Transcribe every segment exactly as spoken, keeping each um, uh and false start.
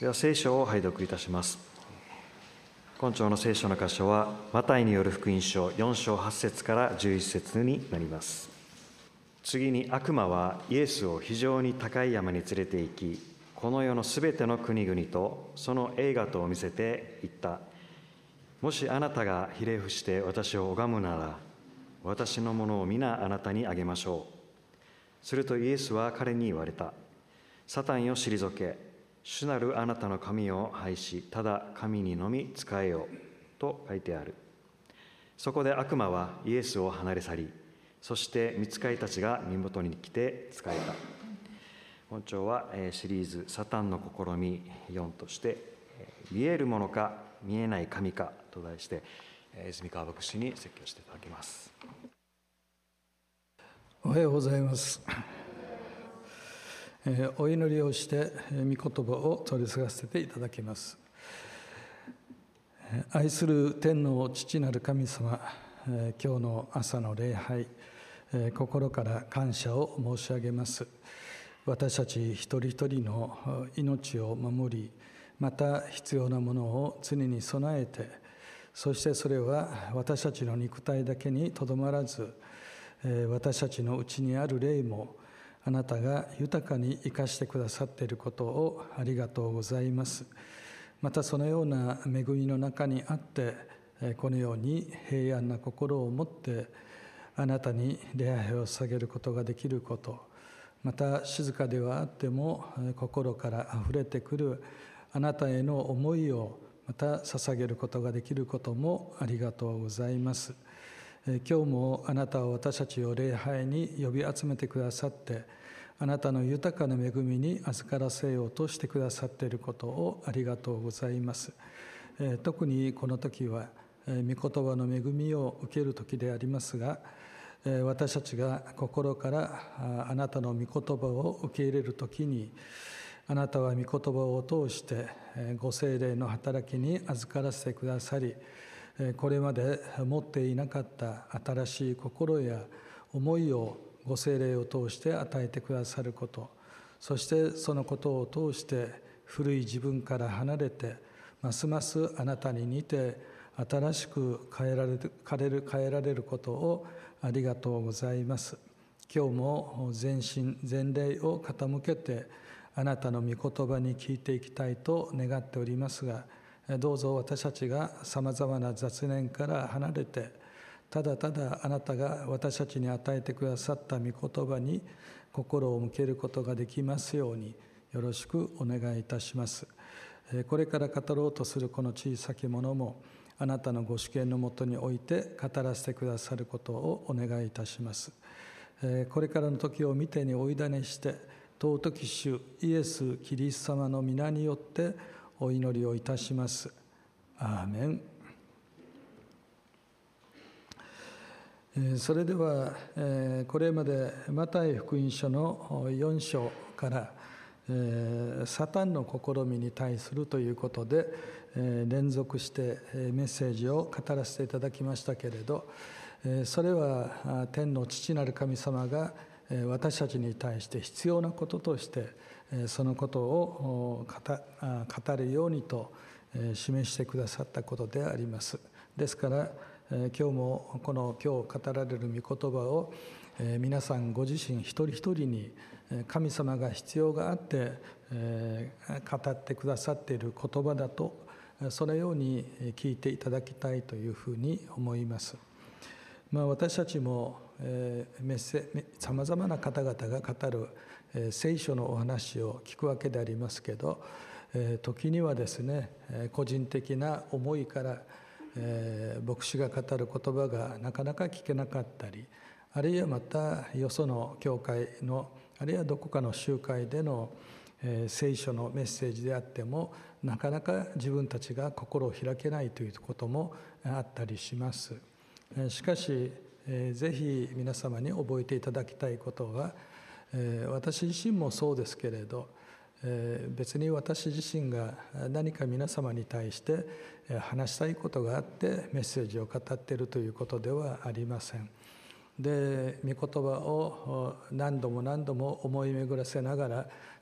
では聖書を拝読いたします。今朝の聖書の箇所はマタイによる福音書よん章はち節からじゅういち節になります。次に悪魔はイエスを非常に高い山に連れて行き、この世のすべての国々とその栄華とを見せて言った。もしあなたがひれ伏して私を拝むなら、私のものを皆あなたにあげましょう。するとイエスは彼に言われた。サタンよ退け、主なるあなたの神を拝し、ただ神にのみ仕えよと書いてある。そこで悪魔はイエスを離れ去り、そして御使いたちが身元に来て仕えた。本朝はシリーズサタンの試みよんとして、見えるものか見えない神かと題して、泉川牧師に説教していただきます。 おはようございます。お祈りをして御言葉を取り継がせていただきます。愛する天の父なる神様、今日の朝の礼拝、心から感謝を申し上げます。私たち一人一人の命を守り、また必要なものを常に備えて、そしてそれは私たちの肉体だけにとどまらず、私たちのうちにある霊もあなたが豊かに生かしてくださっていることをありがとうございます。またそのような恵みの中にあって、このように平安な心を持ってあなたに礼拝を捧げることができること、また静かではあっても心からあふれてくるあなたへの思いをまた捧げることができることもありがとうございます。今日もあなたは私たちを礼拝に呼び集めてくださって、あなたの豊かな恵みに預からせようとしてくださっていることをありがとうございます。特にこの時は御言葉の恵みを受ける時でありますが、私たちが心からあなたの御言葉を受け入れる時に、あなたは御言葉を通してご聖霊の働きに預からせてくださり、これまで持っていなかった新しい心や思いをご聖霊を通して与えてくださること、そしてそのことを通して古い自分から離れて、ますますあなたに似て新しく変えられる、変える、変えられることをありがとうございます。今日も全身全霊を傾けてあなたの御言葉に聞いていきたいと願っておりますが、どうぞ私たちがさまざまな雑念から離れて、ただただあなたが私たちに与えてくださった御言葉に心を向けることができますようによろしくお願いいたします。これから語ろうとするこの小さきものも、あなたのご主権のもとにおいて語らせてくださることをお願いいたします。これからの時を見てにお委ねして、尊き主イエス・キリスト様の皆によってお祈りをいたします。アーメン。それではこれまでマタイ福音書のよん章からサタンの試みに対するということで連続してメッセージを語らせていただきましたけれど、それは天の父なる神様が私たちに対して必要なこととしてそのことを語るようにと示してくださったことであります。ですから今日もこの今日語られる御言葉を皆さんご自身一人一人に神様が必要があって語ってくださっている言葉だと、そのように聞いていただきたいというふうに思います。まあ、私たちもさまざまな方々が語る聖書のお話を聞くわけでありますけど、時にはですね、個人的な思いから牧師が語る言葉がなかなか聞けなかったり、あるいはまたよその教会のあるいはどこかの集会での聖書のメッセージであっても、なかなか自分たちが心を開けないということもあったりします。しかしぜひ皆様に覚えていただきたいことは、私自身もそうですけれど、別に私自身が何か皆様に対して話したいことがあってメッセージを語っているということではありません。で、御言葉を何度も何度も思い巡らせながら、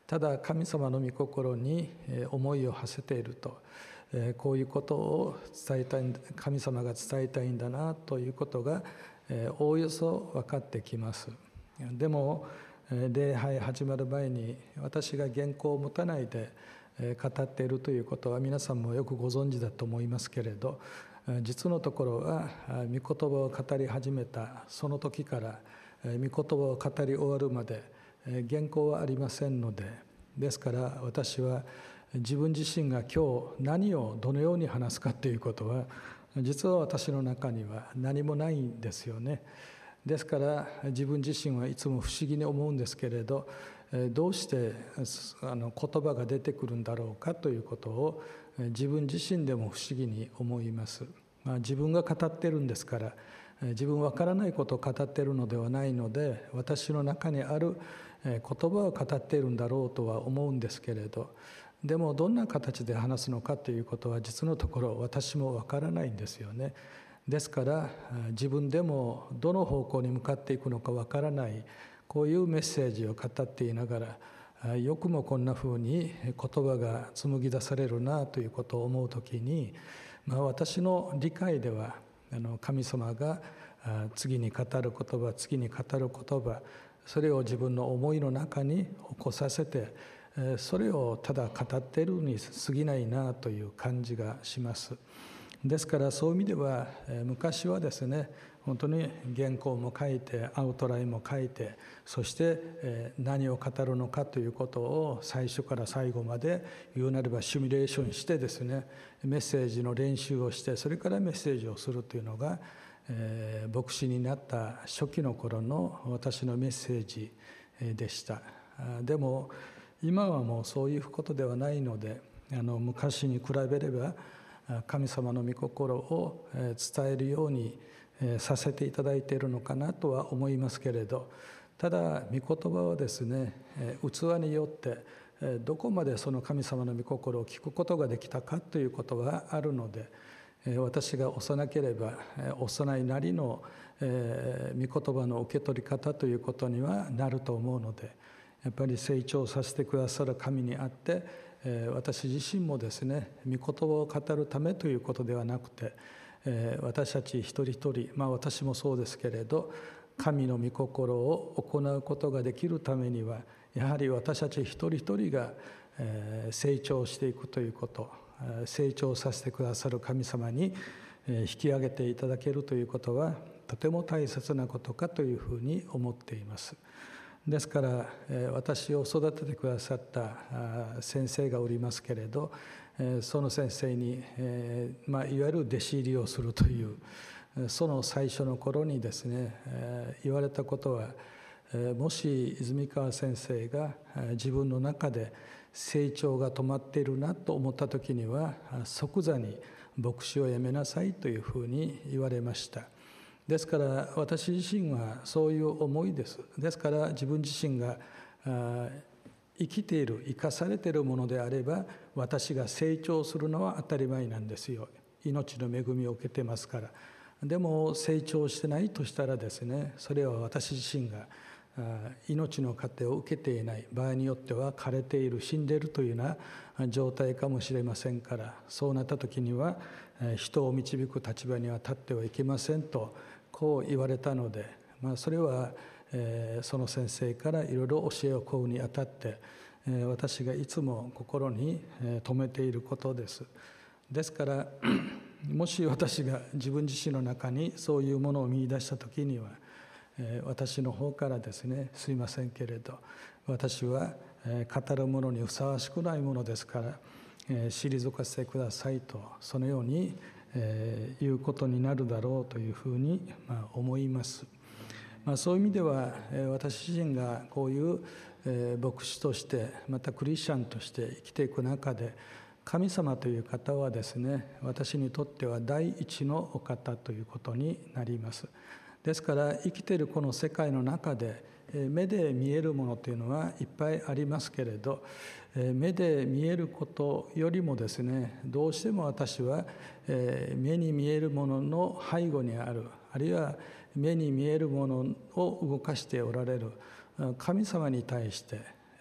ただ神様の御心に思いを馳せていると、こういうことを伝えたい、神様が伝えたいんだなということがおおよそ分かってきます。でも礼拝始まる前に私が原稿を持たないで語っているということは皆さんもよくご存知だと思いますけれど、実のところは御言葉を語り始めたその時から御言葉を語り終わるまで原稿はありませんので、ですから私は自分自身が今日何をどのように話すかということは実は私の中には何もないんですよね。ですから自分自身はいつも不思議に思うんですけれど、どうしてあの言葉が出てくるんだろうかということを自分自身でも不思議に思います。まあ、自分が語ってるんですから自分わからないことを語っているのではないので、私の中にある言葉を語っているんだろうとは思うんですけれど、でもどんな形で話すのかということは実のところ私もわからないんですよね。ですから自分でもどの方向に向かっていくのかわからない、こういうメッセージを語っていながら、よくもこんなふうに言葉が紡ぎ出されるなということを思うときに、まあ、私の理解ではあの神様が次に語る言葉、次に語る言葉、それを自分の思いの中に起こさせて、それをただ語っているに過ぎないなという感じがします。ですからそういう意味では昔はですね、本当に原稿も書いてアウトラインも書いて、そして何を語るのかということを最初から最後まで言うなればシミュレーションしてですね、メッセージの練習をして、それからメッセージをするというのが、えー、牧師になった初期の頃の私のメッセージでした。でも今はもうそういうことではないので、あの昔に比べれば神様の御心を伝えるようにさせていただいているのかなとは思いますけれど、ただ御言葉はですね、器によってどこまでその神様の御心を聞くことができたかということはあるので、私が幼ければ幼いなりの御言葉の受け取り方ということにはなると思うので、やっぱり成長させてくださる神にあって、私自身もですね、御言葉を語るためということではなくて、私たち一人一人、まあ私もそうですけれど、神の御心を行うことができるためには、やはり私たち一人一人が成長していくということ、成長させてくださる神様に引き上げていただけるということはとても大切なことかというふうに思っています。ですから私を育ててくださった先生がおりますけれど、その先生に、まあ、いわゆる弟子入りをするというその最初の頃にですね、言われたことは、もし泉川先生が自分の中で成長が止まっているなと思った時には即座に牧師を辞めなさいというふうに言われました。ですから私自身はそういう思いです。ですから自分自身が生きている、生かされているものであれば、私が成長するのは当たり前なんですよ。命の恵みを受けてますから。でも成長してないとしたらですね、それは私自身が命の糧を受けていない、場合によっては枯れている、死んでいるというような状態かもしれませんから、そうなった時には人を導く立場には立ってはいけませんとこう言われたので、まあ、それはその先生からいろいろ教えを請うにあたって私がいつも心に留めていることです。ですからもし私が自分自身の中にそういうものを見出した時には、私の方からですね、すいませんけれど、私は語るものにふさわしくないものですから退かせてくださいと、そのように言うことになるだろうというふうに思います。まあ、そういう意味では私自身がこういう牧師としてまたクリスチャンとして生きていく中で、神様という方はですね、私にとっては第一のお方ということになります。ですから生きているこの世界の中で目で見えるものというのはいっぱいありますけれど、目で見えることよりもですね、どうしても私は目に見えるものの背後にある、あるいは目に見えるものを動かしておられる神様に対して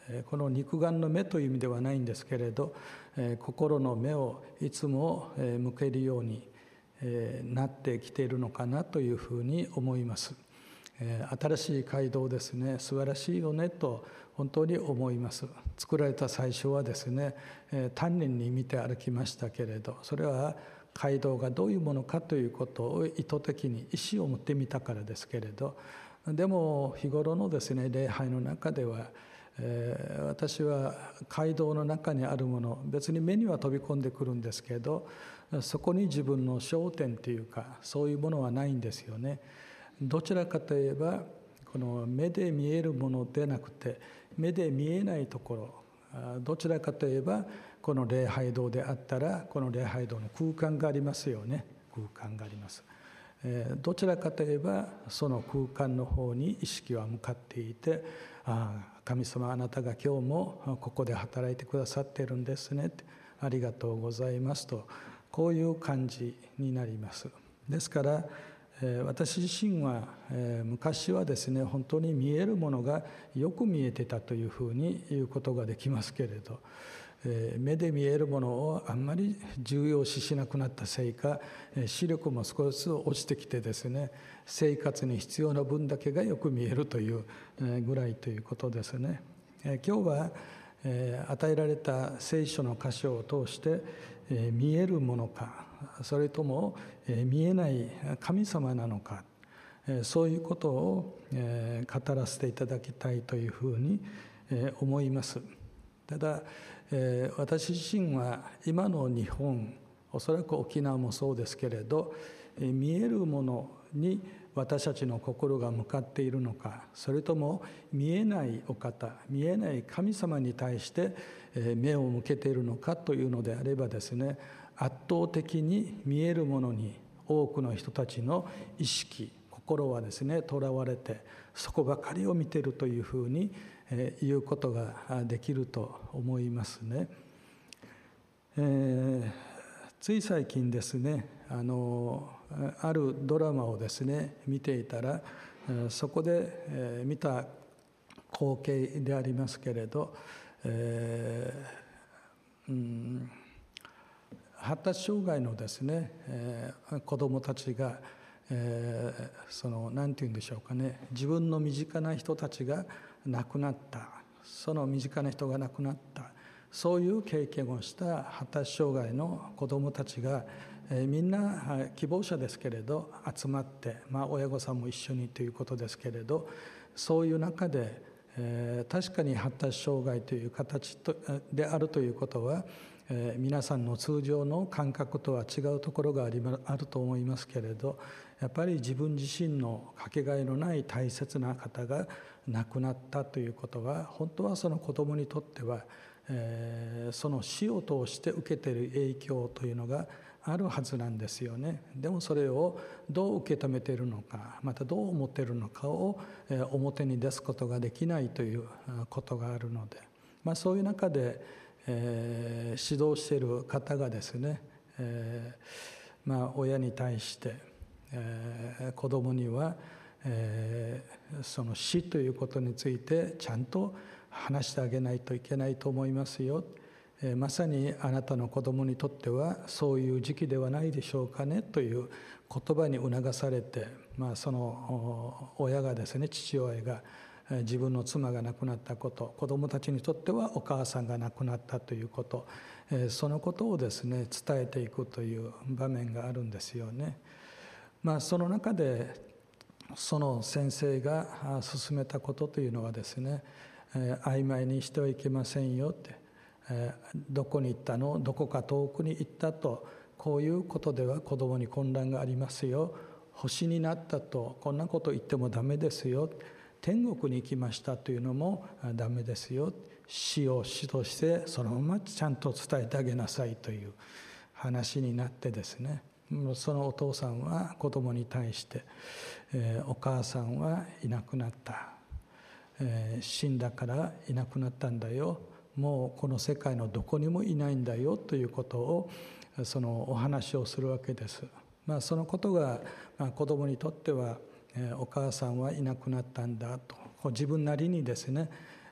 この肉眼の目という意味ではないんですけれど、心の目をいつも向けるようになってきているのかなというふうに思います。新しい街道ですね、素晴らしいよねと本当に思います。作られた最初はですね、丹念に見て歩きましたけれど、それは街道がどういうものかということを意図的に意思を持ってみたからですけれど、でも日頃のですね礼拝の中では、えー、私は街道の中にあるもの、別に目には飛び込んでくるんですけど、そこに自分の焦点というかそういうものはないんですよね。どちらかといえばこの目で見えるものでなくて目で見えないところ、どちらかといえばこの礼拝堂であったらこの礼拝堂の空間がありますよね。空間があります。どちらかといえばその空間の方に意識は向かっていて、ああ神様あなたが今日もここで働いてくださっているんですね、ありがとうございますと、こういう感じになります。ですから私自身は昔はですね本当に見えるものがよく見えてたというふうに言うことができますけれど、目で見えるものをあんまり重要視しなくなったせいか、視力も少しずつ落ちてきてですね、生活に必要な分だけがよく見えるというぐらいということですね。今日は与えられた聖書の箇所を通して見えるものか、それとも見えない神様なのか、そういうことを語らせていただきたいというふうに思います。ただ私自身は今の日本、おそらく沖縄もそうですけれど、見えるものに私たちの心が向かっているのか、それとも見えないお方、見えない神様に対して目を向けているのかというのであればですね、圧倒的に見えるものに多くの人たちの意識、心はですねとらわれて、そこばかりを見ているというふうに言うことができると思いますね。えー、つい最近ですね、あのあるドラマをですね見ていたら、そこで見た光景でありますけれど、えーうん発達障害のですね、えー、子どもたちが、えー、その何て言うんでしょうかね、自分の身近な人たちが亡くなった、その身近な人が亡くなった、そういう経験をした発達障害の子どもたちが、えー、みんな希望者ですけれど集まって、まあ、親御さんも一緒にということですけれど、そういう中で、えー、確かに発達障害という形とであるということは、えー、皆さんの通常の感覚とは違うところがありあると思いますけれど、やっぱり自分自身のかけがえのない大切な方が亡くなったということは、本当はその子どもにとっては、えー、その死を通して受けている影響というのがあるはずなんですよね。でもそれをどう受け止めているのか、またどう思っているのかを表に出すことができないということがあるので、まあ、そういう中でえー、指導している方がですね、えーまあ、親に対して、えー、子どもには、えー、その死ということについてちゃんと話してあげないといけないと思いますよ、えー、まさにあなたの子どもにとってはそういう時期ではないでしょうかねという言葉に促されて、まあ、その親がですね、父親が自分の妻が亡くなったこと、子どもたちにとってはお母さんが亡くなったということ、そのことをですね伝えていくという場面があるんですよね。まあ、その中でその先生が進めたことというのはですね、曖昧にしてはいけませんよって、どこに行ったの、どこか遠くに行ったと、こういうことでは子どもに混乱がありますよ、星になったとこんなこと言ってもダメですよ、天国に行きましたというのもダメですよ、死を死としてそのままちゃんと伝えてあげなさいという話になってですね、そのお父さんは子供に対して、えー、お母さんはいなくなった、えー、死んだからいなくなったんだよ、もうこの世界のどこにもいないんだよということをそのお話をするわけです。まあ、そのことが、まあ、子供にとってはお母さんはいなくなったんだと自分なりにですね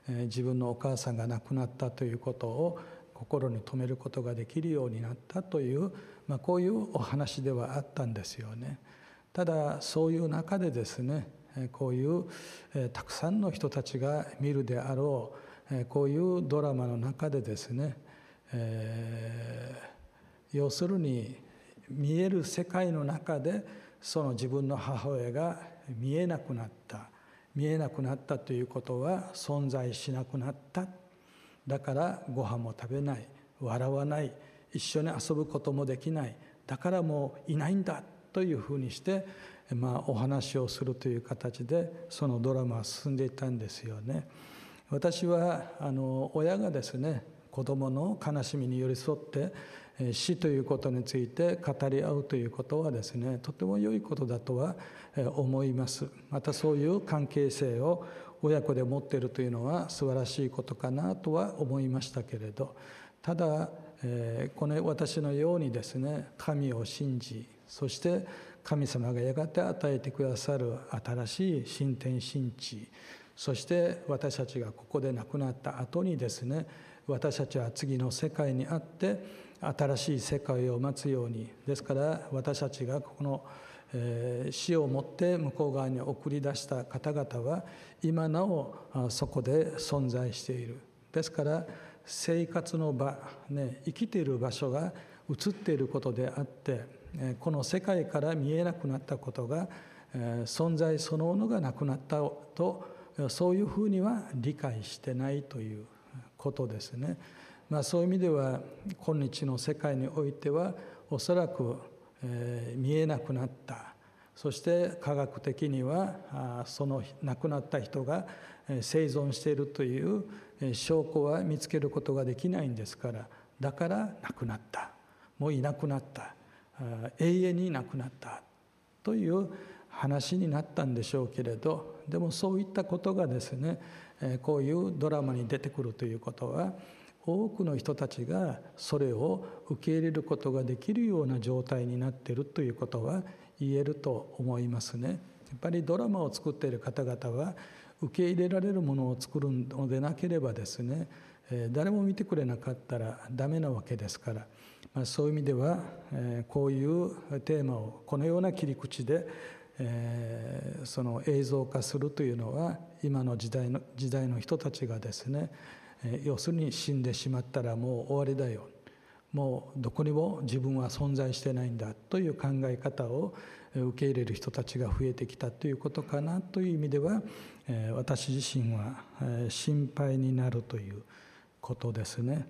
自分のお母さんが亡くなったということを心に留めることができるようになったという、まあ、こういうお話ではあったんですよね。ただそういう中でですね、こういうたくさんの人たちが見るであろうこういうドラマの中でですね、えー、要するに見える世界の中でその自分の母親が見えなくなった見えなくなったということは存在しなくなった。だからご飯も食べない、笑わない、一緒に遊ぶこともできない、だからもういないんだというふうにして、まあ、お話をするという形でそのドラマは進んでいったんですよね。私はあの親がですね、子どもの悲しみに寄り添って死ということについて語り合うということはですね、とても良いことだとは思います。またそういう関係性を親子で持っているというのは素晴らしいことかなとは思いましたけれど、ただ、えー、この私のようにですね、神を信じ、そして神様がやがて与えてくださる新しい新天新地、そして私たちがここで亡くなった後にですね、私たちは次の世界にあって新しい世界を待つように、ですから私たちがこの死をもって向こう側に送り出した方々は今なおそこで存在している。ですから生活の場、ね、生きている場所が映っていることであって、この世界から見えなくなったことが存在そのものがなくなったと、そういうふうには理解してないということですね。まあ、そういう意味では今日の世界においてはおそらく、えー、見えなくなった、そして科学的にはあその亡くなった人が生存しているという証拠は見つけることができないんですから、だから亡くなった、もういなくなった、永遠にいなくなったという話になったんでしょうけれど、でもそういったことがですね、こういうドラマに出てくるということは、多くの人たちがそれを受け入れることができるような状態になっているということは言えると思いますね。やっぱりドラマを作っている方々は受け入れられるものを作るのでなければですね、誰も見てくれなかったらダメなわけですから、まあ、そういう意味ではこういうテーマをこのような切り口でえー、その映像化するというのは、今の時代の時代の人たちがですね、えー、要するに死んでしまったらもう終わりだよ、もうどこにも自分は存在してないんだという考え方を受け入れる人たちが増えてきたということかなという意味では、えー、私自身は、えー、心配になるということですね。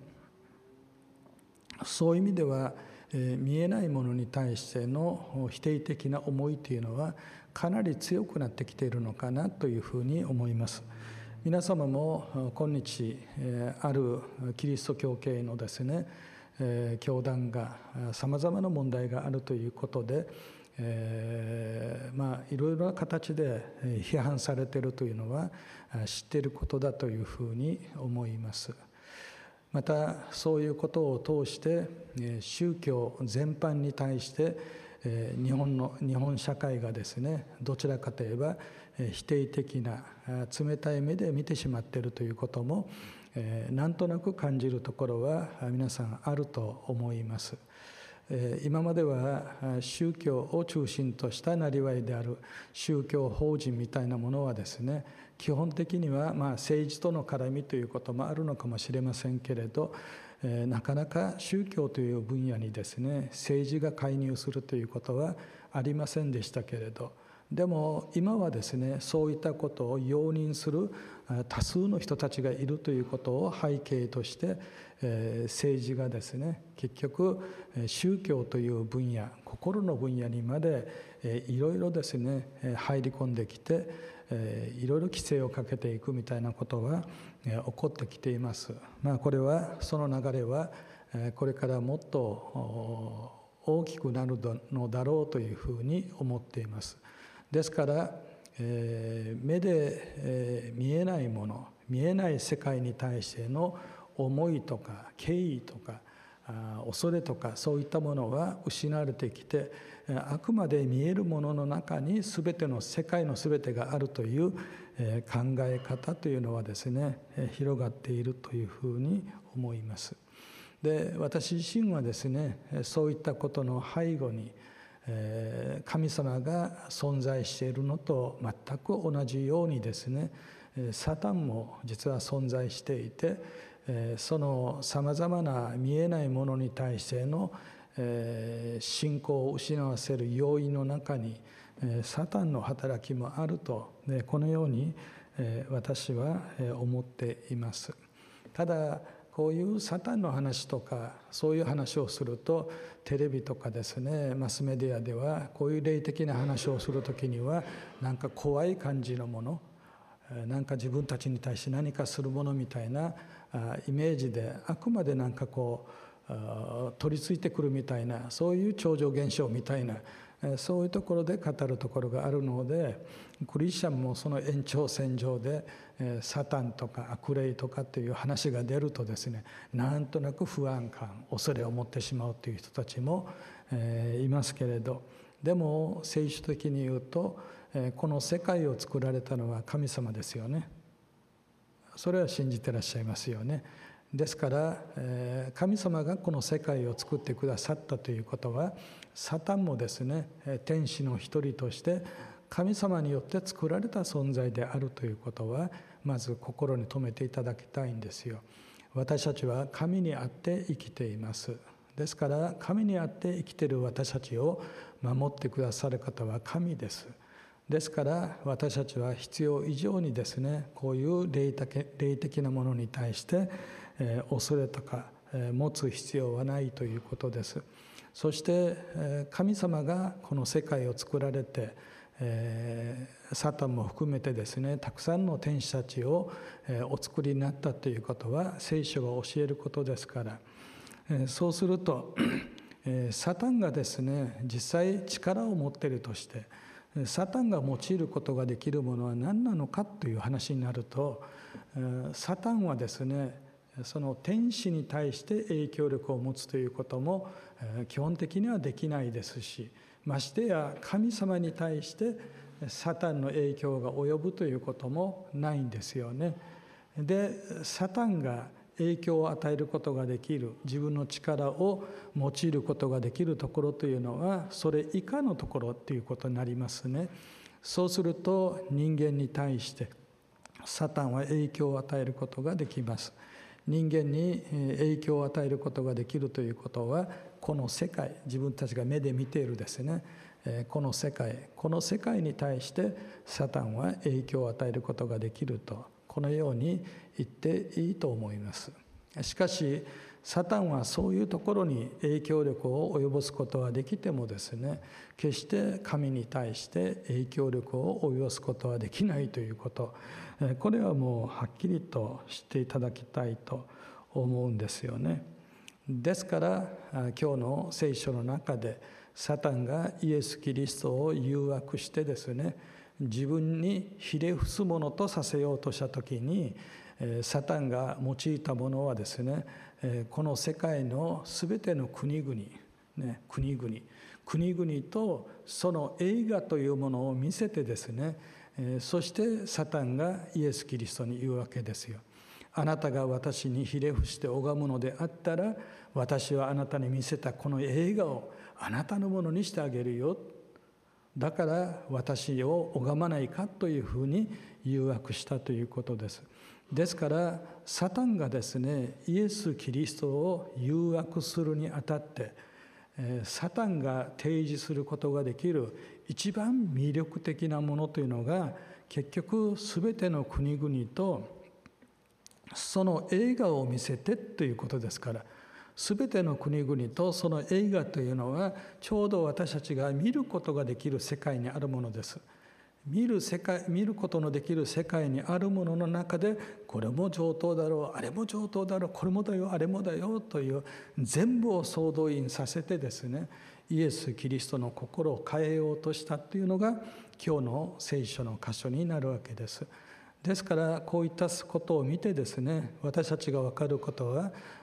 そういう意味ではえー、見えないものに対しての否定的な思いというのはかなり強くなってきているのかなというふうに思います。皆様も今日、えー、あるキリスト教系のですね、えー、教団がさまざまな問題があるということで、えー、まあいろいろな形で批判されているというのは知っていることだというふうに思います。またそういうことを通して宗教全般に対して日本の日本社会がですね、どちらかといえば否定的な冷たい目で見てしまっているということもなんとなく感じるところは皆さんあると思います。今までは宗教を中心としたなりわいである宗教法人みたいなものはですね、基本的にはまあ政治との絡みということもあるのかもしれませんけれど、えー、なかなか宗教という分野にですね、政治が介入するということはありませんでしたけれど、でも今はですね、そういったことを容認する多数の人たちがいるということを背景として、えー、政治がですね、結局宗教という分野、心の分野にまで、えー、いろいろですね入り込んできて、えー、いろいろ規制をかけていくみたいなことが、えー、起こってきています。まあ、これはその流れは、えー、これからもっと大きくなるのだろうというふうに思っています。ですから、えー、目で、えー、見えないもの、見えない世界に対しての思いとか敬意とか、 恐れとかそういったものは失われてきて、あくまで見えるものの中に全ての世界の全てがあるという考え方というのはですね、広がっているというふうに思います。で、私自身はですね、そういったことの背後に神様が存在しているのと全く同じようにですね、サタンも実は存在していて、そのさまざまな見えないものに対しての信仰を失わせる要因の中にサタンの働きもあると、このように私は思っています。ただこういうサタンの話とかそういう話をすると、テレビとかですね、マスメディアではこういう霊的な話をするときにはなんか怖い感じのもの、なんか自分たちに対して何かするものみたいなイメージで、あくまでなんかこう取り付いてくるみたいな、そういう超常現象みたいな、そういうところで語るところがあるので、クリスチャンもその延長線上でサタンとか悪霊とかっていう話が出るとですね、なんとなく不安感、恐れを持ってしまうという人たちもいますけれど、でも聖書的に言うと、この世界を作られたのは神様ですよね。それは信じてらっしゃいますよね。ですから神様がこの世界を作ってくださったということは、サタンもですね、天使の一人として神様によって作られた存在であるということは、まず心に留めていただきたいんですよ。私たちは神にあって生きています。ですから神にあって生きている私たちを守ってくださる方は神です。ですから私たちは必要以上にですね、こういう霊的、霊的なものに対して、えー、恐れとか、えー、持つ必要はないということです。そして、えー、神様がこの世界を作られて、えー、サタンも含めてですね、たくさんの天使たちを、えー、お作りになったということは聖書が教えることですから、えー、そうすると、えー、サタンがですね、実際力を持っているとして、サタンが用いることができるものは何なのかという話になると、サタンはですね、その天使に対して影響力を持つということも基本的にはできないですし、ましてや神様に対してサタンの影響が及ぶということもないんですよね。で、サタンが影響を与えることができる、自分の力を用いることができるところというのは、それ以下のところということになりますね。そうすると人間に対してサタンは影響を与えることができます。人間に影響を与えることができるということは、この世界、自分たちが目で見ているですね、この世界、この世界に対してサタンは影響を与えることができると、このように言っていいと思います。しかしサタンはそういうところに影響力を及ぼすことはできてもですね、決して神に対して影響力を及ぼすことはできないということ、これはもうはっきりと知っていただきたいと思うんですよね。ですから今日の聖書の中でサタンがイエス・キリストを誘惑してですね、自分にひれ伏すものとさせようとしたときに、サタンが用いたものはですね、この世界のすべての国々、ね、国々国々とその栄華というものを見せてですね、そしてサタンがイエス・キリストに言うわけですよ。あなたが私にひれ伏して拝むのであったら、私はあなたに見せたこの栄華をあなたのものにしてあげるよ。だから私を拝まないかというふうに誘惑したということです。ですからサタンがですね、イエス・キリストを誘惑するにあたって、サタンが提示することができる一番魅力的なものというのが、結局すべての国々とその栄華を見せてということですから、すべての国々とその栄華というのはちょうど私たちが見ることができる世界にあるものです。見る世界、見ることのできる世界にあるものの中で、これも上等だろう、あれも上等だろう、これもだよ、あれもだよという全部を総動員させてですね、イエス・キリストの心を変えようとしたというのが今日の聖書の箇所になるわけです。ですからこういったことを見てですね、私たちが分かることは、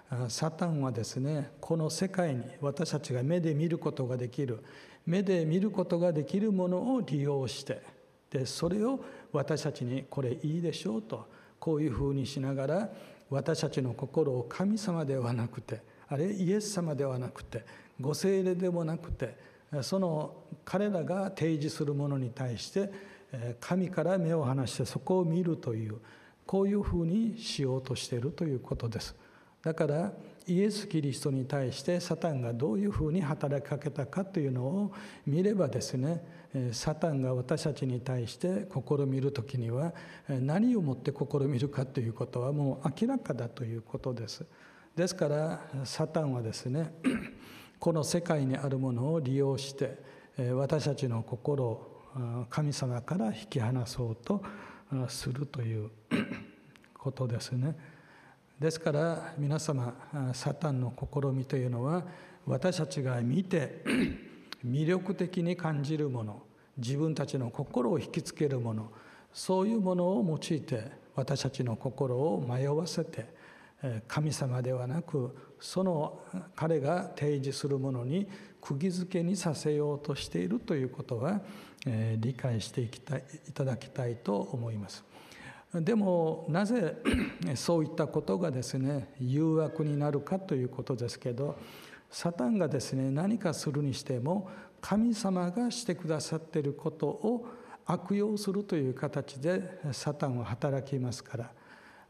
サタンはですね、この世界に私たちが目で見ることができる目で見ることができるものを利用して、でそれを私たちにこれいいでしょうと、こういうふうにしながら、私たちの心を神様ではなくて、あれイエス様ではなくて、ご聖霊でもなくて、その彼らが提示するものに対して神から目を離してそこを見るという、こういうふうにしようとしているということです。だからイエス・キリストに対してサタンがどういうふうに働きかけたかというのを見ればですね、サタンが私たちに対して試みるときには何をもって試みるかということはもう明らかだということです。ですからサタンはですね、この世界にあるものを利用して私たちの心を神様から引き離そうとするということですね。ですから皆様、サタンの試みというのは、私たちが見て魅力的に感じるもの、自分たちの心を引きつけるもの、そういうものを用いて私たちの心を迷わせて、神様ではなくその彼が提示するものに釘付けにさせようとしているということは、えー、理解していきたい、いただきたいと思います。でもなぜそういったことがですね、誘惑になるかということですけど、サタンがですね、何かするにしても神様がしてくださっていることを悪用するという形でサタンは働きますから、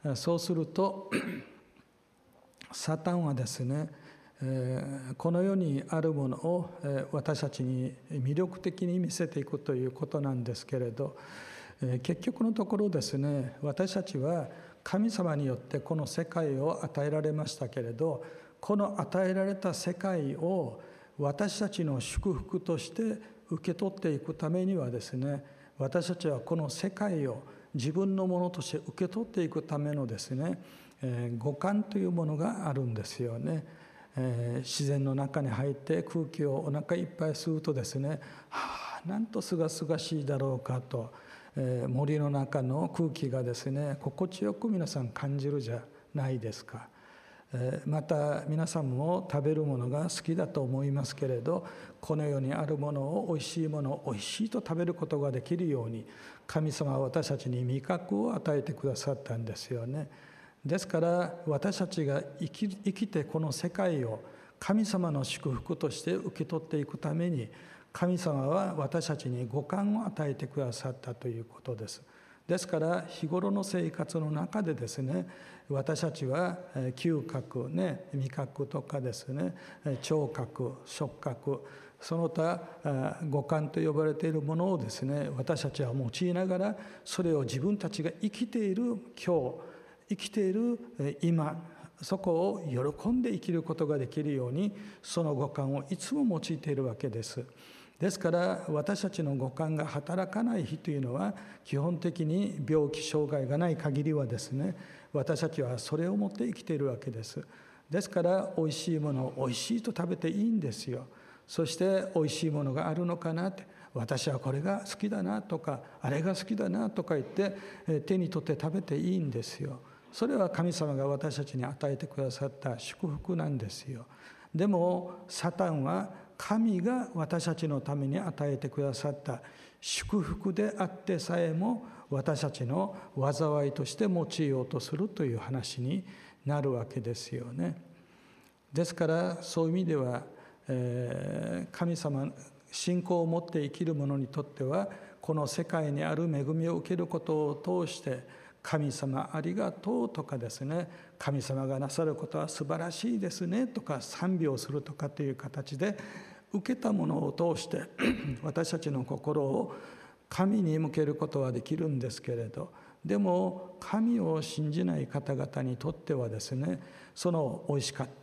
そうするとサタンはですね、この世にあるものを私たちに魅力的に見せていくということなんですけれど、結局のところですね、私たちは神様によってこの世界を与えられましたけれど、この与えられた世界を私たちの祝福として受け取っていくためにはですね、私たちはこの世界を自分のものとして受け取っていくためのですね、えー、五感というものがあるんですよね。えー、自然の中に入って空気をお腹いっぱい吸うとですね、はあ、なんとすがすがしいだろうかと、えー、森の中の空気がですね、心地よく皆さん感じるじゃないですか。えー、また皆さんも食べるものが好きだと思いますけれど、この世にあるものを、おいしいものをおいしいと食べることができるように、神様は私たちに味覚を与えてくださったんですよね。ですから私たちが生き、生きてこの世界を神様の祝福として受け取っていくために、神様は私たちに五感を与えてくださったということです。ですから日頃の生活の中でですね、私たちは嗅覚ね、味覚とかですね、聴覚、触覚、その他五感と呼ばれているものをですね、私たちは用いながら、それを自分たちが生きている今日、生きている今、そこを喜んで生きることができるように、その五感をいつも用いているわけです。ですから私たちの五感が働かない日というのは、基本的に病気障害がない限りはですね、私たちはそれを持って生きているわけです。ですからおいしいものをおいしいと食べていいんですよ。そしておいしいものがあるのかなって、私はこれが好きだなとかあれが好きだなとか言って手に取って食べていいんですよ。それは神様が私たちに与えてくださった祝福なんですよ。でもサタンは神が私たちのために与えてくださった祝福であってさえも、私たちの災いとして用いようとするという話になるわけですよね。ですからそういう意味では、えー、神様、信仰を持って生きる者にとっては、この世界にある恵みを受けることを通して、神様ありがとうとかですね、神様がなさることは素晴らしいですねとか賛美をするとかという形で受けたものを通して私たちの心を神に向けることはできるんですけれど、でも神を信じない方々にとってはですね、その美味しかった、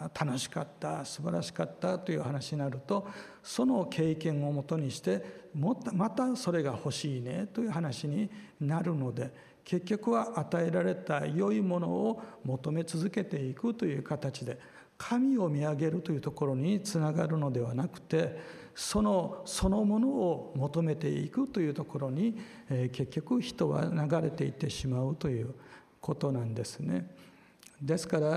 楽しかった、素晴らしかったという話になると、その経験をもとにしてまたそれが欲しいねという話になるので、結局は与えられた良いものを求め続けていくという形で、神を見上げるというところにつながるのではなくて、そのそのものを求めていくというところに、えー、結局人は流れていってしまうということなんですね。ですから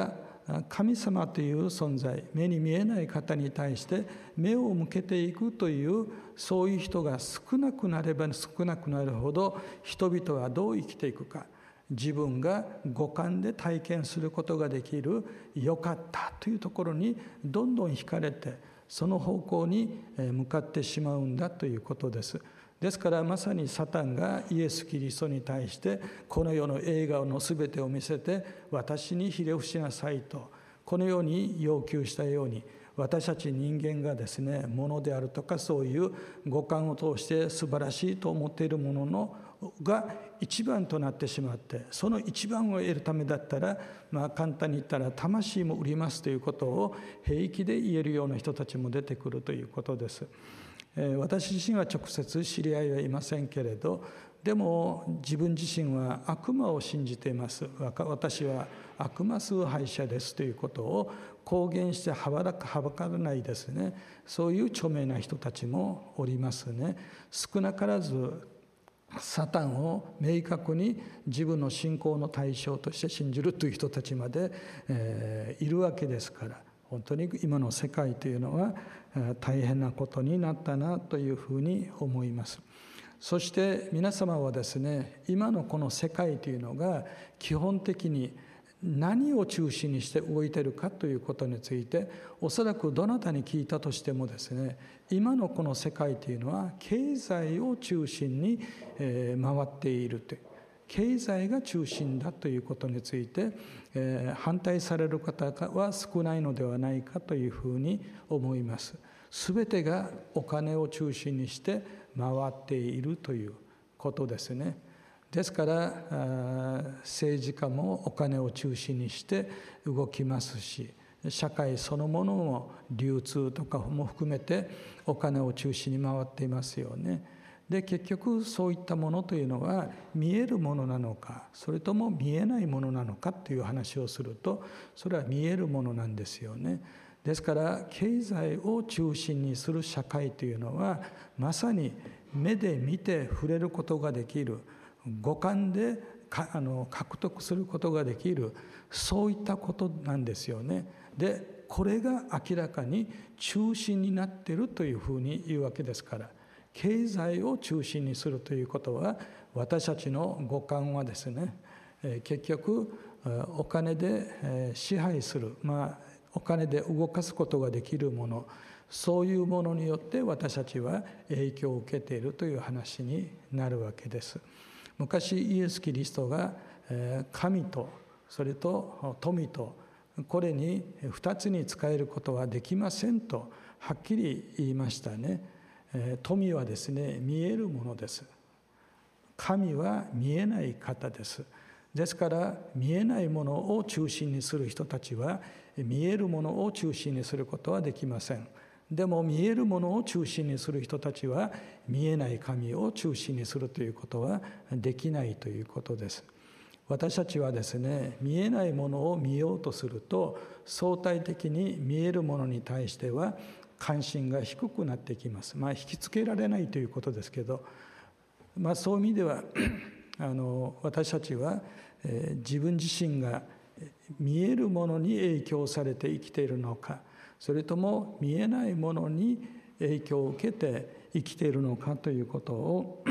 神様という存在、目に見えない方に対して目を向けていくという、そういう人が少なくなれば少なくなるほど、人々はどう生きていくか、自分が五感で体験することができる良かったというところにどんどん惹かれて、その方向に向かってしまうんだということです。ですからまさにサタンがイエス・キリストに対して、この世の映画のすべてを見せて、私にひれ伏しなさいとこのように要求したように、私たち人間がですね、ものであるとか、そういう五感を通して素晴らしいと思っているもののが一番となってしまって、その一番を得るためだったら、まあ簡単に言ったら魂も売りますということを平気で言えるような人たちも出てくるということです。私自身は直接知り合いはいませんけれど、でも自分自身は悪魔を信じています。私は悪魔崇拝者ですということを公言してはばからないですね。そういう著名な人たちもおりますね。少なからずサタンを明確に自分の信仰の対象として信じるという人たちまで、えー、いるわけですから、本当に今の世界というのは大変なことになったなというふうに思います。そして皆様はですね、今のこの世界というのが基本的に何を中心にして動いているかということについて、おそらくどなたに聞いたとしてもですね、今のこの世界というのは経済を中心に回っているという、経済が中心だということについて、えー、反対される方は少ないのではないかというふうに思います。すべてがお金を中心にして回っているということですね。ですから政治家もお金を中心にして動きますし、社会そのものも流通とかも含めてお金を中心に回っていますよね。で結局そういったものというのは見えるものなのか、それとも見えないものなのかという話をすると、それは見えるものなんですよね。ですから経済を中心にする社会というのは、まさに目で見て触れることができる、五感でかあの獲得することができる、そういったことなんですよね。でこれが明らかに中心になっているというふうに言うわけですから、経済を中心にするということは、私たちの五感はですね、結局お金で支配する、まあお金で動かすことができるもの、そういうものによって私たちは影響を受けているという話になるわけです。昔イエス・キリストが神とそれと富と、これに二つに使えることはできませんとはっきり言いましたね。富はですね、見えるものです。神は見えない方です。ですから見えないものを中心にする人たちは見えるものを中心にすることはできません。でも見えるものを中心にする人たちは見えない神を中心にするということはできないということです。私たちはですね、見えないものを見ようとすると、相対的に見えるものに対しては関心が低くなってきます。まあ引きつけられないということですけど、まあそういう意味ではあの私たちは、えー、自分自身が見えるものに影響されて生きているのか、それとも見えないものに影響を受けて生きているのかということを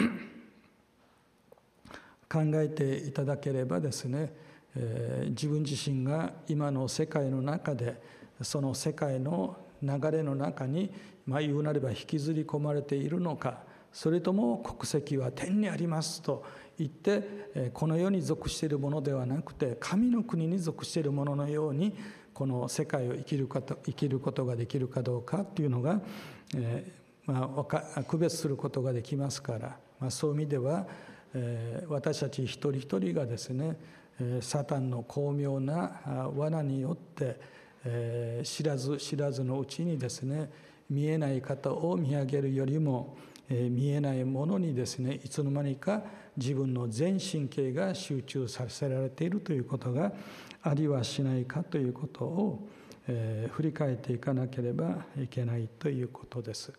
考えていただければですね、えー、自分自身が今の世界の中で、その世界の流れの中に、まあ、言うなれば引きずり込まれているのか、それとも国籍は天にありますと言ってこの世に属しているものではなくて神の国に属しているもののようにこの世界を生きること、生きることができるかどうかというのが、えーまあ、区別することができますから、まあ、そういう意味では、えー、私たち一人一人がですね、サタンの巧妙な罠によって、えー、知らず知らずのうちにですね、見えない方を見上げるよりも、えー、見えないものにですね、いつの間にか自分の全神経が集中させられているということがありはしないかということを、えー、振り返っていかなければいけないということです。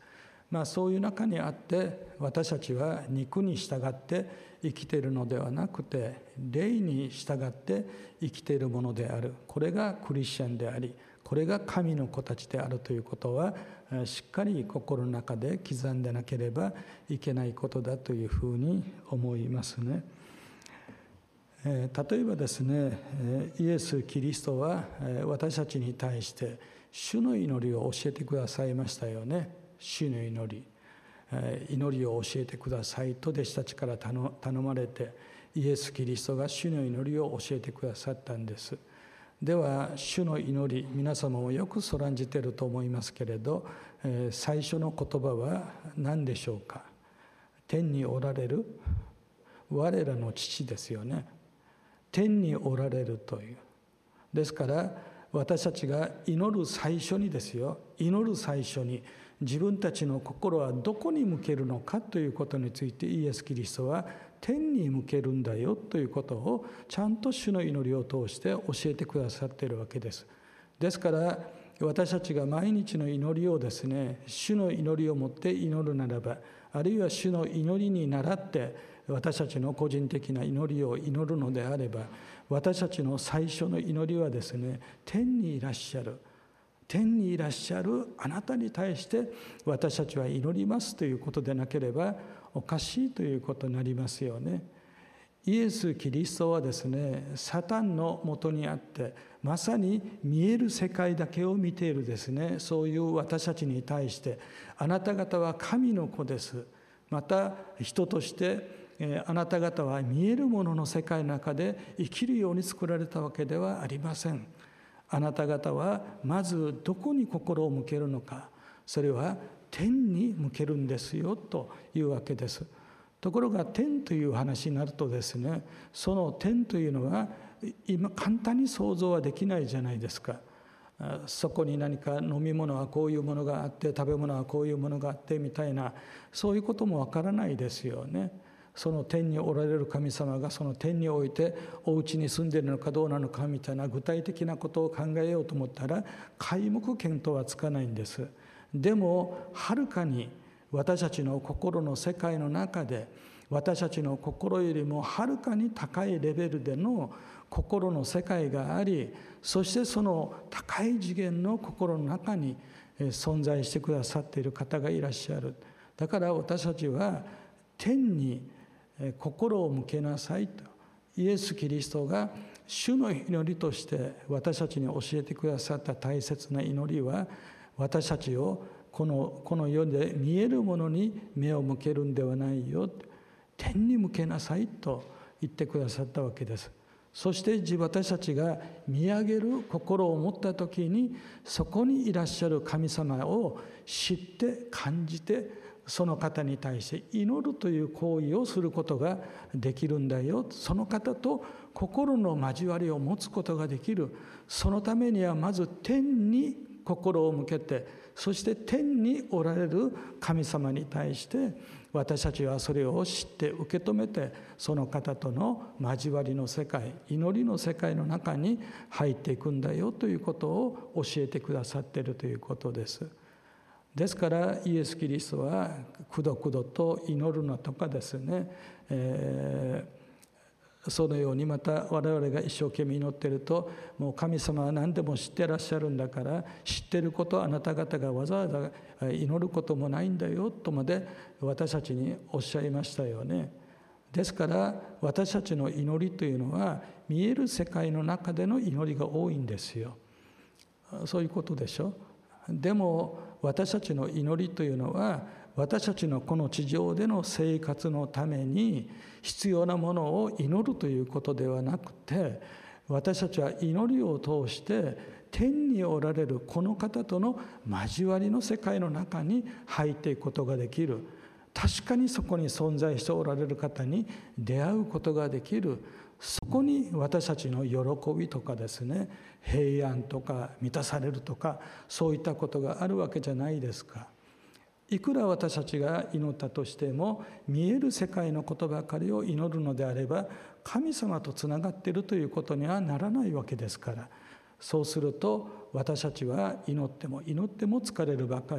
まあ、そういう中にあって私たちは肉に従って生きているのではなくて、霊に従って生きているものである。これがクリスチャンであり、これが神の子たちであるということはしっかり心の中で刻んでなければいけないことだというふうに思いますね。例えばですね、イエス・キリストは私たちに対して主の祈りを教えてくださいましたよね。主の祈り、祈りを教えてくださいと弟子たちから頼まれて、イエス・キリストが主の祈りを教えてくださったんです。では主の祈り、皆様もよくそらんじていると思いますけれど、最初の言葉は何でしょうか。天におられる我らの父ですよね。天におられるという。ですから私たちが祈る最初にですよ、祈る最初に自分たちの心はどこに向けるのかということについて、イエス・キリストは天に向けるんだよということをちゃんと主の祈りを通して教えてくださっているわけです。ですから私たちが毎日の祈りをですね、主の祈りを持って祈るならば、あるいは主の祈りに倣って私たちの個人的な祈りを祈るのであれば、私たちの最初の祈りはですね、天にいらっしゃる天にいらっしゃるあなたに対して私たちは祈りますということでなければおかしいということになりますよね。イエス・キリストはですね、サタンのもとにあってまさに見える世界だけを見ているですね、そういう私たちに対して、あなた方は神の子です、また人としてあなた方は見えるものの世界の中で生きるように作られたわけではありません。あなた方はまずどこに心を向けるのか、それは天に向けるんですよというわけです。ところが天という話になるとですね、その天というのは今簡単に想像はできないじゃないですか。そこに何か飲み物はこういうものがあって、食べ物はこういうものがあってみたいな、そういうこともわからないですよね。その天におられる神様がその天においてお家に住んでいるのかどうなのかみたいな具体的なことを考えようと思ったら皆目見当はつかないんです。でもはるかに私たちの心の世界の中で、私たちの心よりもはるかに高いレベルでの心の世界があり、そしてその高い次元の心の中に存在してくださっている方がいらっしゃる。だから私たちは天に心を向けなさいと、イエス・キリストが主の祈りとして私たちに教えてくださった大切な祈りは、私たちをこの、この世で見えるものに目を向けるんではないよ、天に向けなさいと言ってくださったわけです。そして私たちが見上げる心を持った時に、そこにいらっしゃる神様を知って感じて、その方に対して祈るという行為をすることができるんだよ。その方と心の交わりを持つことができる。そのためにはまず天に心を向けて、そして天におられる神様に対して私たちはそれを知って受け止めて、その方との交わりの世界、祈りの世界の中に入っていくんだよということを教えてくださっているということです。ですからイエス・キリストはくどくどと祈るのとかですね、えー、そのようにまた我々が一生懸命祈っていると、もう神様は何でも知ってらっしゃるんだから、知ってることはあなた方がわざわざ祈ることもないんだよとまで私たちにおっしゃいましたよね。ですから私たちの祈りというのは見える世界の中での祈りが多いんですよ。そういうことでしょ。でも私たちの祈りというのは、私たちのこの地上での生活のために必要なものを祈るということではなくて、私たちは祈りを通して天におられるこの方との交わりの世界の中に入っていくことができる。確かにそこに存在しておられる方に出会うことができる。そこに私たちの喜びとかですね、平安とか満たされるとか、そういったことがあるわけじゃないですか。いくら私たちが祈ったとしても、見える世界のことばかりを祈るのであれば、神様とつながっているということにはならないわけですから、そうすると私たちは祈っても祈っても疲れるばかり、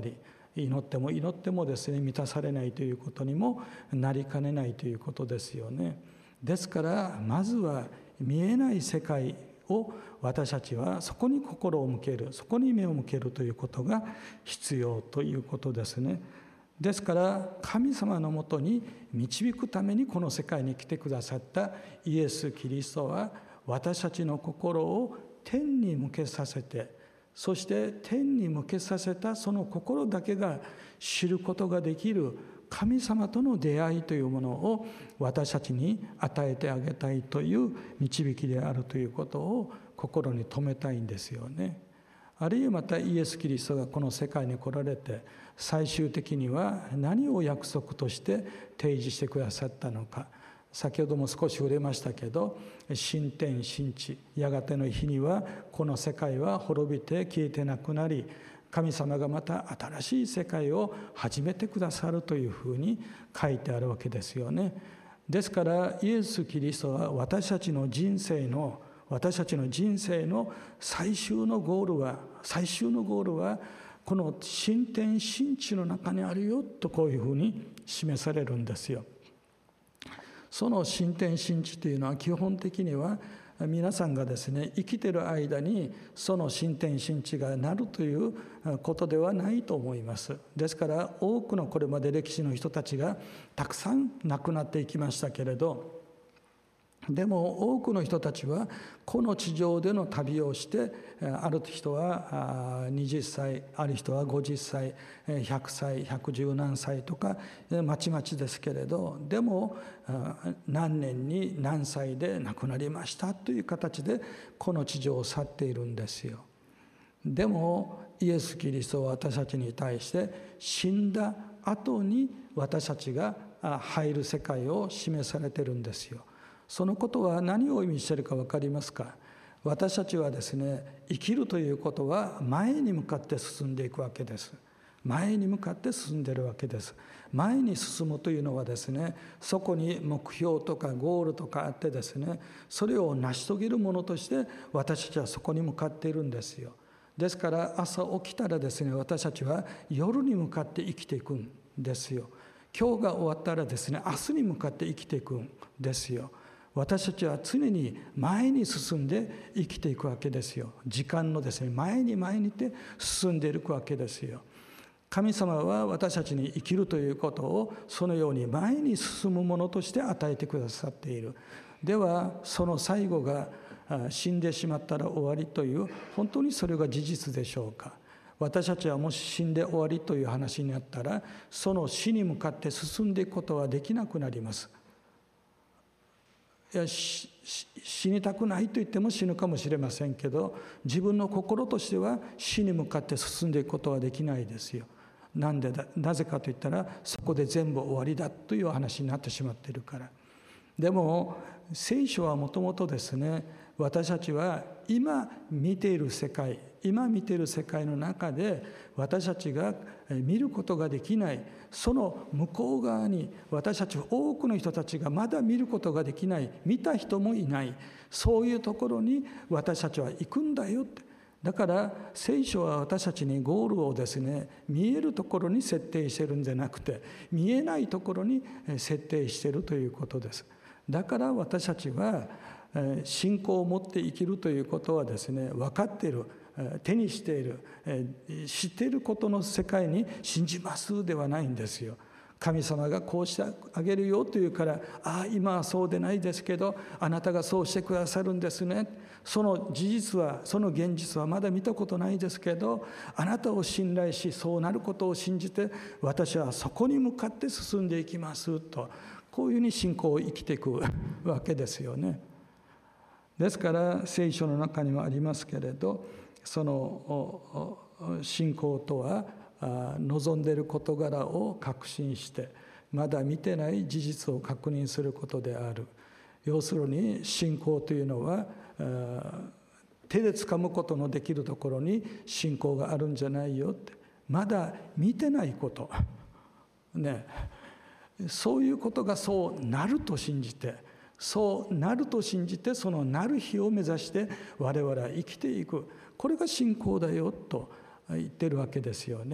祈っても祈ってもですね満たされないということにもなりかねないということですよね。ですからまずは見えない世界を私たちはそこに心を向ける、そこに目を向けるということが必要ということですね。ですから神様のもとに導くためにこの世界に来てくださったイエス・キリストは私たちの心を天に向けさせて、そして天に向けさせたその心だけが知ることができる神様との出会いというものを私たちに与えてあげたいという導きであるということを心に留めたいんですよね。あるいはまたイエス・キリストがこの世界に来られて最終的には何を約束として提示してくださったのか、先ほども少し触れましたけど、新天新地、やがての日にはこの世界は滅びて消えてなくなり、神様がまた新しい世界を始めてくださるというふうに書いてあるわけですよね。ですからイエス・キリストは私たちの人生の私たちの人生の最終のゴールは最終のゴールはこの新天新地の中にあるよとこういうふうに示されるんですよ。その新天新地というのは基本的には皆さんがですね生きている間にその新天新地がなるということではないと思います。ですから多くのこれまで歴史の人たちがたくさん亡くなっていきましたけれど、でも多くの人たちはこの地上での旅をして、ある人ははたち、ある人はごじゅっさい、ひゃくさい、ひゃくじゅう何歳とかまちまちですけれど、でも何年に何歳で亡くなりましたという形でこの地上を去っているんですよ。でもイエス・キリストは私たちに対して死んだ後に私たちが入る世界を示されているんですよ。そのことは何を意味しているか分かりますか？私たちはですね、生きるということは前に向かって進んでいくわけです。前に向かって進んでいるわけです。前に進むというのはですね、そこに目標とかゴールとかあってですね、それを成し遂げるものとして私たちはそこに向かっているんですよ。ですから朝起きたらですね、私たちは夜に向かって生きていくんですよ。今日が終わったらですね、明日に向かって生きていくんですよ。私たちは常に前に進んで生きていくわけですよ。時間のですね、前に前にて進んでいくわけですよ。神様は私たちに生きるということをそのように前に進むものとして与えてくださっている。ではその最後が死んでしまったら終わりという、本当にそれが事実でしょうか？私たちはもし死んで終わりという話になったら、その死に向かって進んでいくことはできなくなります。いや死にたくないと言っても死ぬかもしれませんけど、自分の心としては死に向かって進んでいくことはできないですよ。なんでだなぜかといったら、そこで全部終わりだという話になってしまっているから。でも聖書はもともとですね、私たちは今見ている世界今見ている世界の中で私たちが見ることができない、その向こう側に私たち多くの人たちがまだ見ることができない、見た人もいない、そういうところに私たちは行くんだよって。だから聖書は私たちにゴールをですね、見えるところに設定しているんじゃなくて、見えないところに設定しているということです。だから私たちは信仰を持って生きるということはですね、分かっている、手にしている、知っていることの世界に信じますではないんですよ。神様がこうしてあげるよというから、ああ今はそうでないですけどあなたがそうしてくださるんですね、その事実はその現実はまだ見たことないですけど、あなたを信頼しそうなることを信じて私はそこに向かって進んでいきますと、こういうふうに信仰を生きていくわけですよね。ですから聖書の中にもありますけれど、その信仰とは望んでいる事柄を確信してまだ見てない事実を確認することである。要するに信仰というのは手で掴むことのできるところに信仰があるんじゃないよって、まだ見てないことね、そういうことがそうなると信じて、そうなると信じて、そのなる日を目指して我々は生きていく、これが信仰だよと言ってるわけですよね。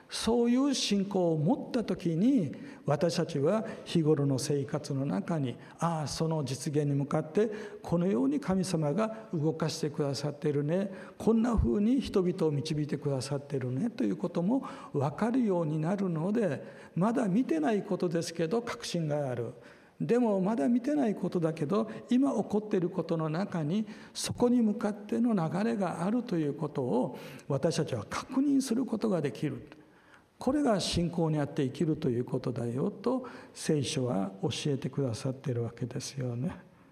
そういう信仰を持った時に、私たちは日頃の生活の中に、ああその実現に向かってこのように神様が動かしてくださっているね、こんなふうに人々を導いてくださっているねということも分かるようになるので、まだ見てないことですけど確信がある。でもまだ見てないことだけど今起こっていることの中にそこに向かっての流れがあるということを私たちは確認することができる。これが信仰にあって生きるということだよと聖書は教えてくださっているわけですよね。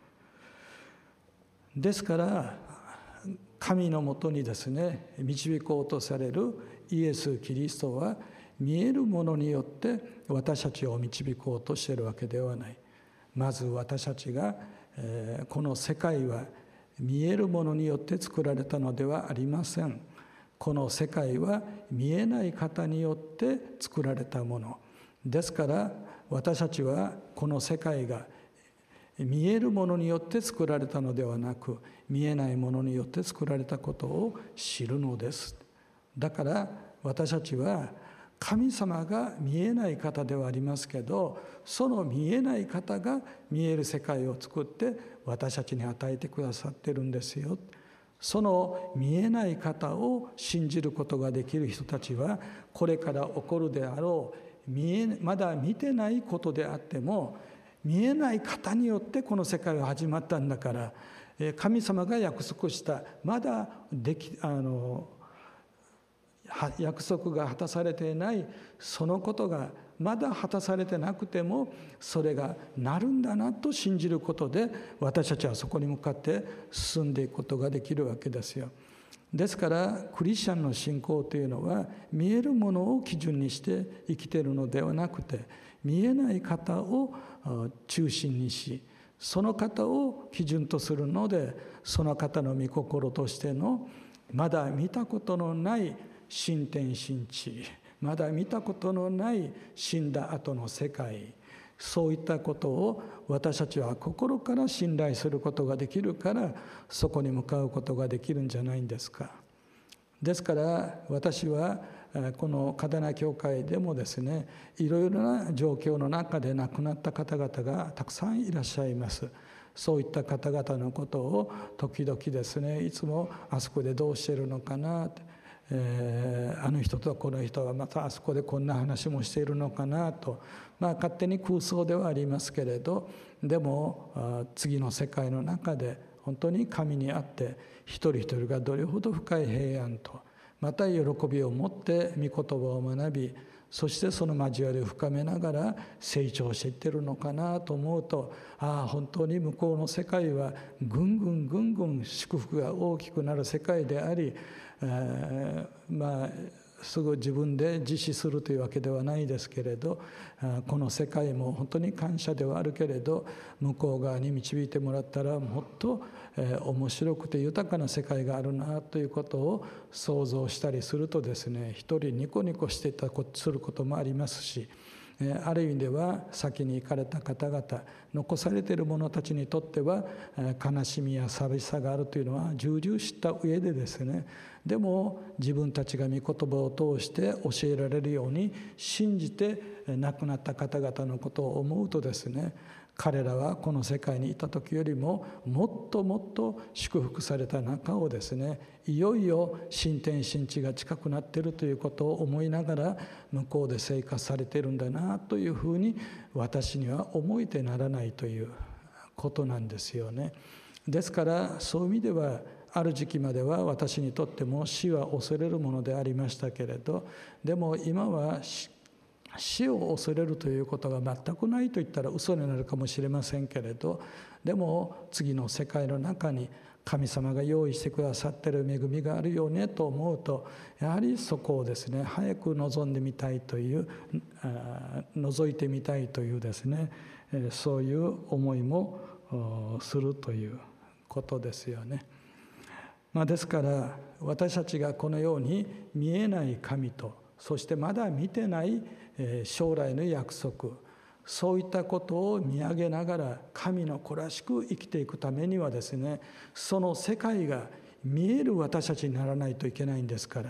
ですから神のもとにですね導こうとされるイエス・キリストは見えるものによって私たちを導こうとしているわけではない。まず私たちが、えー、この世界は見えるものによって作られたのではありません。この世界は見えない方によって作られたものですから、私たちはこの世界が見えるものによって作られたのではなく、見えないものによって作られたことを知るのです。だから私たちは神様が見えない方ではありますけど、その見えない方が見える世界を作って私たちに与えてくださってるんですよ。その見えない方を信じることができる人たちは、これから起こるであろう見えまだ見てないことであっても、見えない方によってこの世界が始まったんだから、神様が約束したまだできあの約束が果たされていないそのことがまだ果たされてなくても、それがなるんだなと信じることで、私たちはそこに向かって進んでいくことができるわけですよ。ですからクリスチャンの信仰というのは、見えるものを基準にして生きているのではなくて、見えない方を中心にし、その方を基準とするので、その方の御心としてのまだ見たことのない新天新地、まだ見たことのない死んだ後の世界、そういったことを私たちは心から信頼することができるから、そこに向かうことができるんじゃないんですか。ですから私はこの嘉手納教会でもですね、いろいろな状況の中で亡くなった方々がたくさんいらっしゃいます。そういった方々のことを時々ですね、いつもあそこでどうしているのかなって、えー、あの人とこの人はまたあそこでこんな話もしているのかなと、まあ勝手に空想ではありますけれど、でも次の世界の中で本当に神にあって一人一人がどれほど深い平安と、また喜びを持って御言葉を学び、そしてその交わりを深めながら成長していってるのかなと思うと、ああ本当に向こうの世界はぐんぐんぐんぐん祝福が大きくなる世界であり、えー、まあすぐ自分で実施するというわけではないですけれど、この世界も本当に感謝ではあるけれど、向こう側に導いてもらったらもっと面白くて豊かな世界があるなということを想像したりするとですね、一人ニコニコしていたすることもありますし、ある意味では先に行かれた方々、残されている者たちにとっては悲しみや寂しさがあるというのは重々知った上でですね、でも自分たちが御言葉を通して教えられるように信じて亡くなった方々のことを思うとですね、彼らはこの世界にいた時よりももっともっと祝福された中をですね、いよいよ新天新地が近くなっているということを思いながら向こうで生活されているんだなというふうに私には思えてならないということなんですよね。ですからそういう意味では、ある時期までは私にとっても死は恐れるものでありましたけれど、でも今は死を恐れるということが全くないと言ったら嘘になるかもしれませんけれど、でも次の世界の中に神様が用意してくださっている恵みがあるよねと思うと、やはりそこをですね早く望んでみたいという、覗いてみたいというですね、そういう思いもするということですよね。まあ、ですから私たちがこのように見えない神と、そしてまだ見てない将来の約束、そういったことを見上げながら神の子らしく生きていくためにはですね、その世界が見える私たちにならないといけないんですから、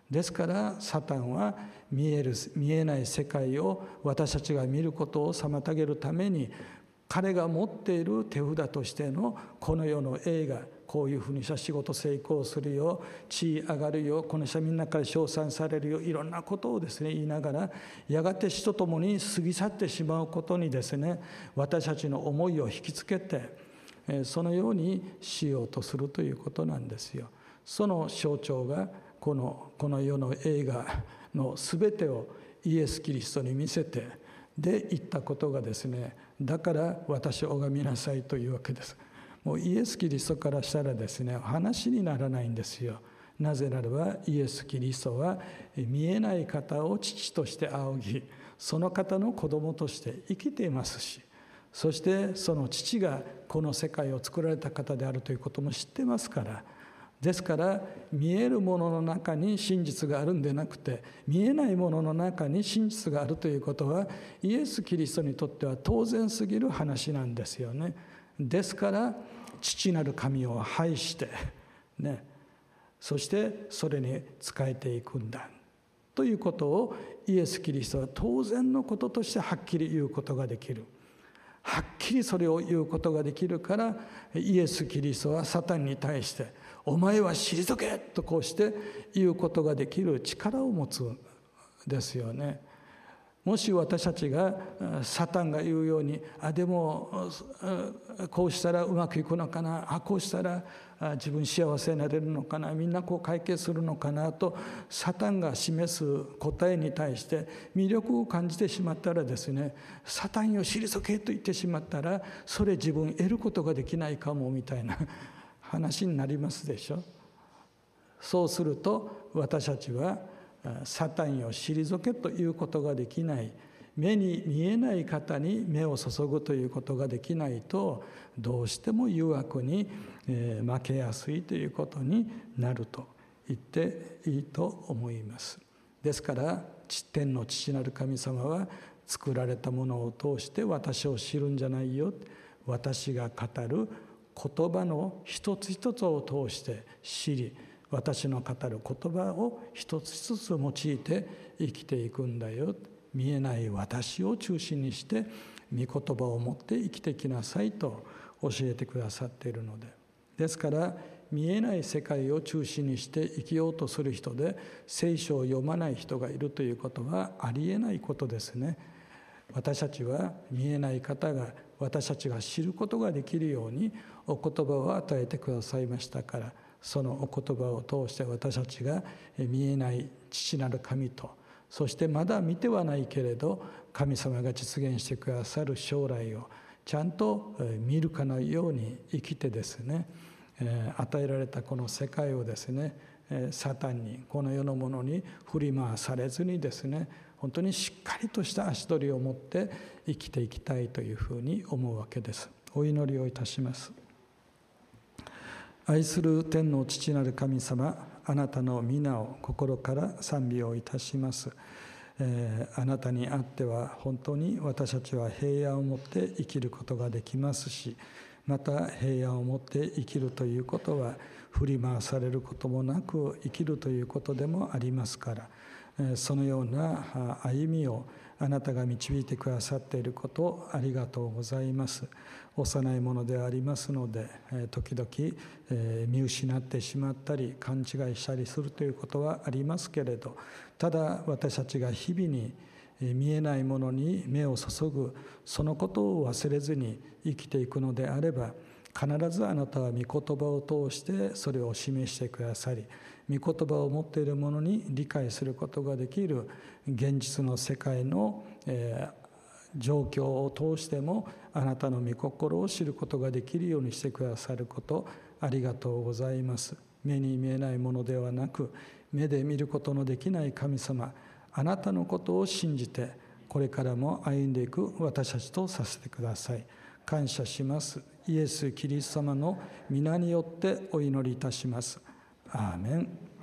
ですからサタンは見える見えない世界を私たちが見ることを妨げるために、彼が持っている手札としてのこの世の栄華、こういうふうにした仕事成功するよ、地位上がるよ、この人はみんなから称賛されるよ、いろんなことをですね言いながら、やがて死とともに過ぎ去ってしまうことにですね、私たちの思いを引きつけて、そのようにしようとするということなんですよ。その象徴がこのこの世の栄華のすべてをイエス・キリストに見せて、で言ったことがですね、だから私を拝みなさいというわけです。もうイエス・キリストからしたらですね、話にならないんですよ。なぜならばイエス・キリストは見えない方を父として仰ぎ、その方の子供として生きていますし、そしてその父がこの世界を作られた方であるということも知ってますから、ですから見えるものの中に真実があるんでなくて、見えないものの中に真実があるということは、イエス・キリストにとっては当然すぎる話なんですよね。ですから父なる神を拝してね、そしてそれに仕えていくんだということをイエス・キリストは当然のこととしてはっきり言うことができる。はっきりそれを言うことができるから、イエス・キリストはサタンに対してお前は退けとこうして言うことができる力を持つんですよね。もし私たちがサタンが言うように、あでもこうしたらうまくいくのかな、あこうしたら自分幸せになれるのかな、みんなこう解決するのかなとサタンが示す答えに対して魅力を感じてしまったらですね、サタンよ退けと言ってしまったら、それ自分得ることができないかもみたいな話になりますでしょ。そうすると私たちはサタンを退けということができない、目に見えない方に目を注ぐということができないと、どうしても誘惑に負けやすいということになると言っていいと思います。ですから天の父なる神様は作られたものを通して私を知るんじゃないよ、私が語る言葉の一つ一つを通して知り、私の語る言葉を一つ一つ用いて生きていくんだよ。見えない私を中心にして御言葉を持って生きてきなさいと教えてくださっているので、ですから見えない世界を中心にして生きようとする人で聖書を読まない人がいるということはありえないことですね。私たちは見えない方が私たちが知ることができるようにお言葉を与えてくださいましたから、そのお言葉を通して私たちが見えない父なる神と、そしてまだ見てはないけれど神様が実現してくださる将来をちゃんと見るかのように生きてですね、与えられたこの世界をですね、サタンに、この世のものに振り回されずにですね、本当にしっかりとした足取りを持って生きていきたいというふうに思うわけです。お祈りをいたします。愛する天の父なる神様、あなたの皆を心から賛美をいたします。えー、あなたにあっては本当に私たちは平安を持って生きることができますし、また平安を持って生きるということは振り回されることもなく生きるということでもありますから、えー、そのような歩みをあなたが導いてくださっていることをありがとうございます。幼いものでありますので、時々見失ってしまったり勘違いしたりするということはありますけれど、ただ私たちが日々に見えないものに目を注ぐ、そのことを忘れずに生きていくのであれば、必ずあなたは御言葉を通してそれを示してくださり、御言葉を持っているものに理解することができる現実の世界の、えー状況を通してもあなたの御心を知ることができるようにしてくださること、ありがとうございます。目に見えないものではなく、目で見ることのできない神様、あなたのことを信じてこれからも歩んでいく私たちとさせてください。感謝します。イエス・キリスト様の皆によってお祈りいたします。アーメン。